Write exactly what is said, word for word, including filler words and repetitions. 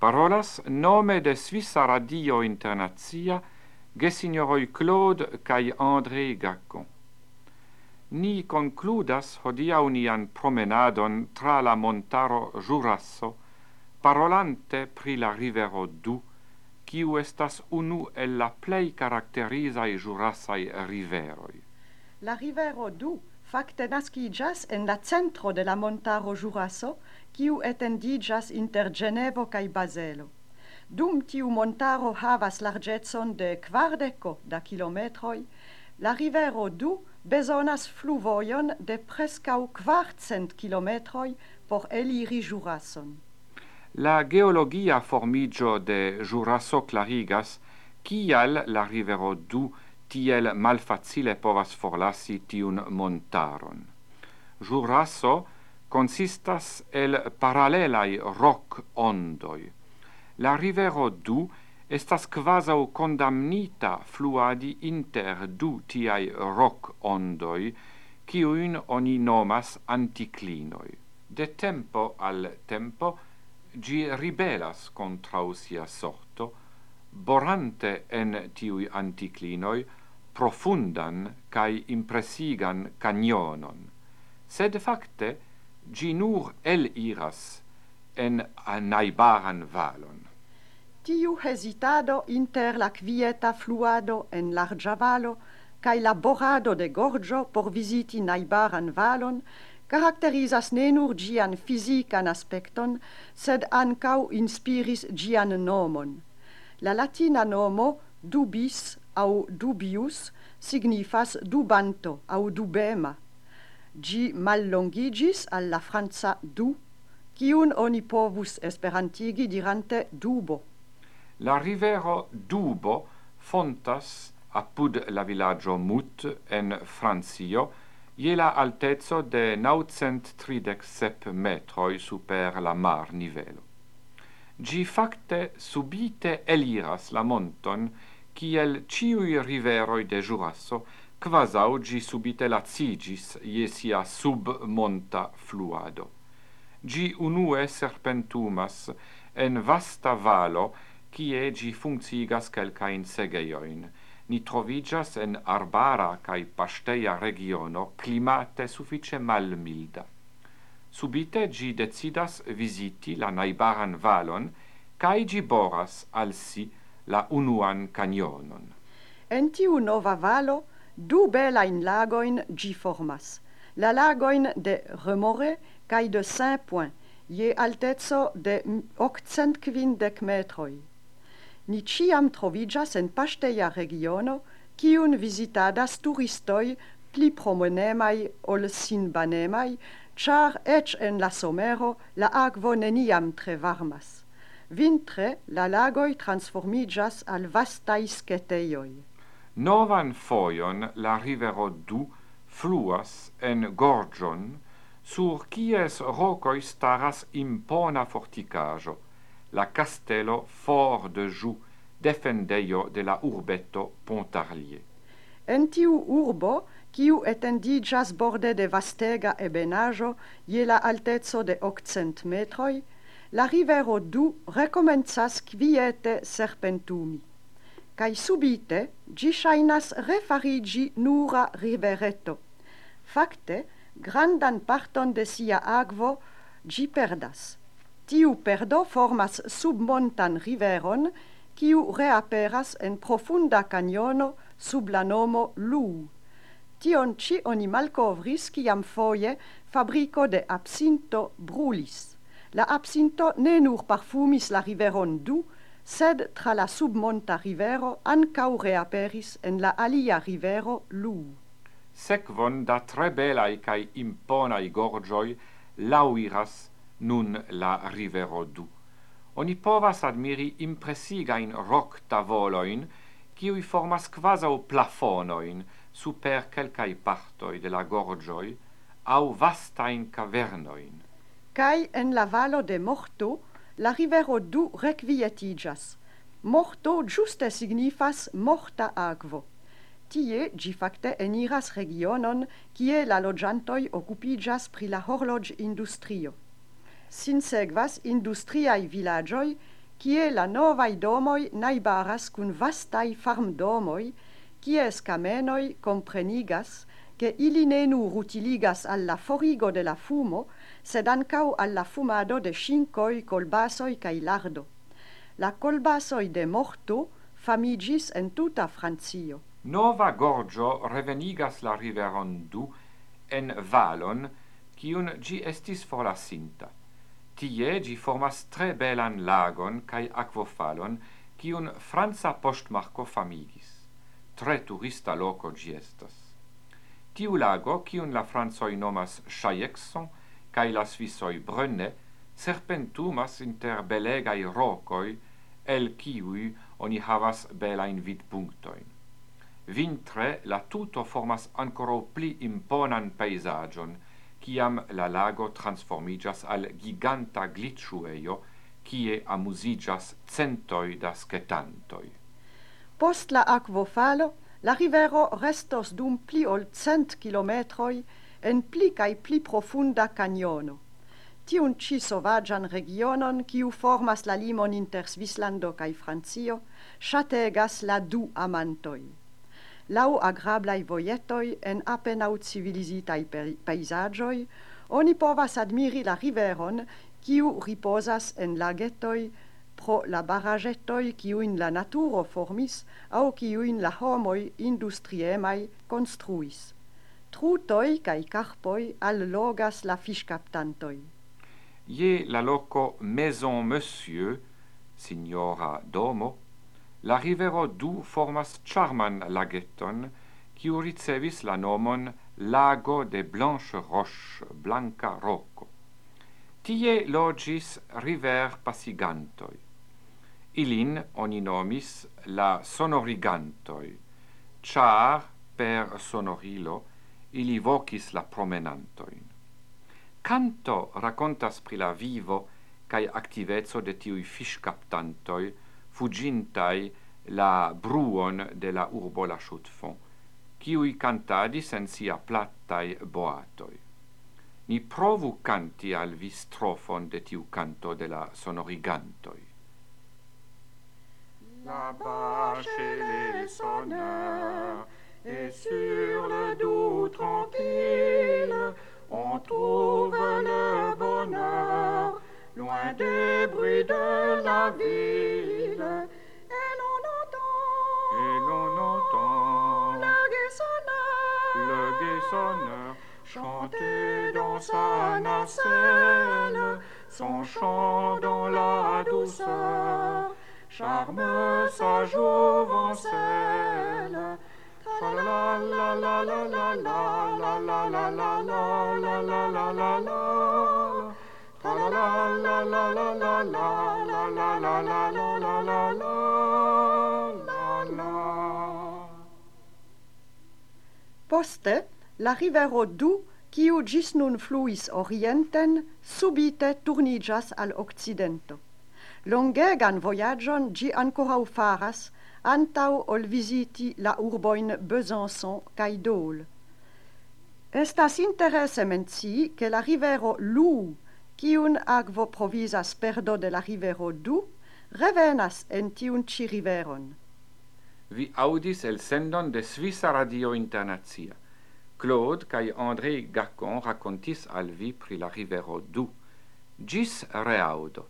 Parolas nome de Svissa Radio Internazia gesignoroi Claude cae André Gacon. Ni concludas hodiau nian promenadon tra la montaro Jurasso, parolante pri la rivero Du, quiu estas unu el la plei caracterizai jurassai riveroi. La rivero Du facte nascigas en la centro de la montaro Jurasso, quiu etendigas inter Genevo cae Baselo. Dum tiu montaro havas largetson de quardeco da kilometroi, la rivero Du besonas fluvoion de prescau quartcent kilometroi por eliri Jurasson. La geologia formigio de Jurasso clarigas kial la rivero Du tiel malfacile povas forlasi tiun montaron. Jurasso consistas el parallelai roc ondoi. La rivero Du estas quasau condamnita fluadi inter du tiai roc ondoi, quiuin oni nomas anticlinoi. De tempo al tempo, gi ribelas contrau sia sorto, borante en tiui anticlinoi profundan cae impresigan canionon. Sed facte, gi nur eliras en naibaran valon. Tiu hesitado inter la quieta fluado en largia valo cae la borado de gorgio por visiti naibaran valon caracterisas ne nur gian fisican aspecton, sed ancau inspiris gian nomon. La latina nomo dubis au dubius signifas dubanto au dubema. Gi mallongigis al la franca du, quiun oni povus esperantigi dirante dubo. La rivero Dubo fontas apud la villaggio Mut en Francio, je la altezzo de naucent tridec sep metroi super la mar nivelo. Gi facte subite eliras la monton, kiel ciui riveroi de Jurasso, quasau gi subite lacigis je sia submonta fluado. Gi unue serpentumas en vasta valo, kie gi funccigas quelcain segeioin. Ni trovigas en arbara cae pasteia regiono climate suffice malmilda. Subite gi decidas visiti la naibaran valon, cae gi boras al si la unuan canionon. En tiu nova valo, du belain lagoin gi formas. La lagoin de Remore cae de Saint-Point, je altezzo de octcent quindec metroi. Ni ciam trovigas en pasteia regiono, ciun visitadas turistoi pli promenemai ol sin banemai, char ec en la somero la aquo neniam tre varmas. Vintre la lagoi transformigas al vastai sketeioi. Novan foion la rivero Du fluas en gorgion, sur quies rocoi staras impona forticajo, la castello Fort de Joux, defendeio de la urbeto Pontarlier. En tiu urbo, quiu etendigas borde de vastega ebenajo, je la altezzo de octcent metroi, la rivero Du recomenzas quiete serpentumi. Cai subite, gi shainas refarigi nura rivereto. Facte, grandan parton de sia aquo gi perdas. Tiu perdo formas submontan riveron, quiu reaperas en profunda caniono sub la nomo Lou. Tion ci oni malcovris ciam foie fabrico de absinto brulis. La absinto ne nur parfumis la riveron Du, sed tra la submonta rivero ancau reaperis en la alia rivero Lou. Sequon da tre belai cae imponai gorgioi lauiras nun la rivero Du. Oni povas admiri impresigain roc tavoloin, quiui formas quasau plafonoin super quelcai partoi de la gorgioi, au vastain cavernoin. Cai en la valo de Morteau, la rivero Du requietigas. Morteau giuste signifas morta aquo. Tie gi facte eniras regionon, kie la logiantoi occupigas pri la horlog industrio. Sin segvas industriai villagioi, kie la novae domoi naibaras cun vastai farmdomoi, kies camenoi comprenigas che ili ne nur utiligas alla forigo de la fumo, sed ancau alla fumado de scincoi, colbasoi cae lardo. La colbasoi de morto famigis en tuta Francio. Nova gorgio revenigas la riveron Du en valon, ciun gi estis forlasinta. Tie gi formas tre belan lagon cae aquofalon, ciun Franza postmarco famigis. Tre turista loco gi estas. Tiu lago, ciun la Franzoi nomas Chaillexon, cae la Swissoi Brenne, serpentumas inter belegai rocoi, el ciui oni havas belain vidpunctoin. Vintre la tuto formas ancora pli imponan peisagion, ciam la lago transformigas al giganta glitchueio, cie amusigas centoi da sketantoi. Post la aquofalo, la rivero restos dum pli ol cent kilometroi en pli cae pli profunda caniono. Tiun ci sovagian regionon, ciu formas la limon inter Svislando cae Francio, chategas la Du amantoi. Lau agrablai voietoi en apenau civilisitai peisagioi, oni povas admiri la riveron, ciu riposas en lagetoi pro la baragetoi ciuin la naturo formis, au ciuin la homoi industriemai construis. Trutoi cae carpoi allogas la fischcaptantoi. Ie la loco Maison Monsieur, signora domo, la rivero Du formas charman lageton, ciu ricevis la nomon Lago de Blanche Roche, Blanca Rocco. Tie logis river pasigantoi. Ilin oni nomis la sonorigantoi, char per sonorilo ili vocis la promenantoin. Canto racontas pri la vivo cae activezzo de tiui fischcaptantoi, fugintai la bruon de la urbo la Chaux-de-Fonds, ciui cantadis en sia plattai boatoi. Ni provu canti al vi strofon de tiu canto de la sonorigantoi. Là-bas chez les sonneurs, et sur le Doubs tranquille, on trouve le bonheur, loin des bruits de la ville. Et l'on entend, Et l'on entend le gai sonneur, le gai sonneur chanter dans sa nacelle, son chant dans la douceur, charme sa jouvencelle. La la la la la la la la la la la la la la la la la. La la la la la la la la la la la la la la la la. Poste, la rivero Du, ciu gis nun fluis orienten, subite turnigas al occidento. Longegan voyagion gi ancorau faras, antau ol visiti la urboin Besançon cae Dole. Estas interesse mencii che la rivero Lou, ciun aquo provisas perdo de la rivero Du, revenas en tiun ci riveron. Vi audis el sendon de Svissa Radio Internazia. Claude cae André Gacon racontis al vi pri la rivero Du. Gis reaudo.